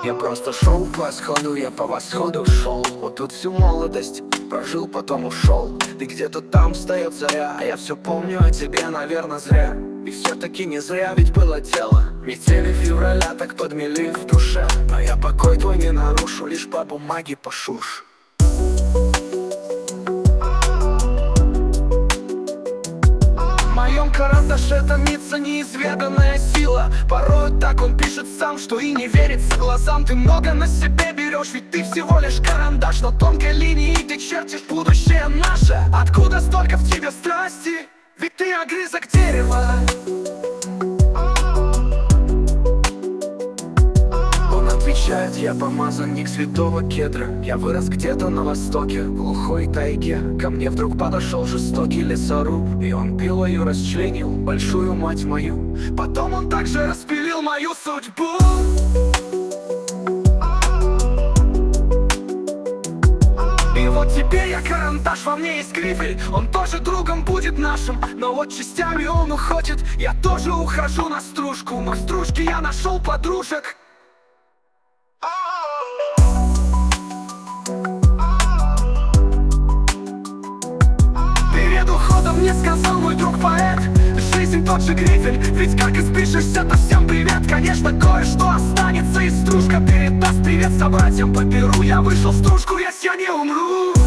Я просто шел по восходу, я по восходу шел. Вот тут всю молодость прожил, потом ушел. Ты где-то там встает заря, а я все помню о тебе, наверное, зря. И все-таки не зря, ведь было дело. Метели февраля так подмели в душе. Но я покой твой не нарушу, лишь по бумаге пошурш. В моем карандаше томится неизведанная сила. Порой так он пишет сам, что и не верится глазам. Ты много на себе берешь, ведь ты всего лишь карандаш. На тонкой линии ты чертишь будущее наше. Откуда столько в тебе страсти? Ведь ты огрызок дерева. Он отвечает: я помазанник святого кедра. Я вырос где-то на востоке, в глухой тайге. Ко мне вдруг подошел жестокий лесоруб, и он пилою расчленил большую мать мою. Потом он также распилил мою судьбу. И вот теперь я карандаш, во мне есть грифель. Он тоже другом будет нашим, но вот частями он уходит. Я тоже ухожу на стружку, но в стружке я нашел подружек. Перед уходом мне сказал мой друг поэт: жизнь тот же грифель, ведь как испишешься, то всем привет. Конечно, кое-что останется, и стружка передаст привет собратьям по перу. Я вышел в стружку, я не умру.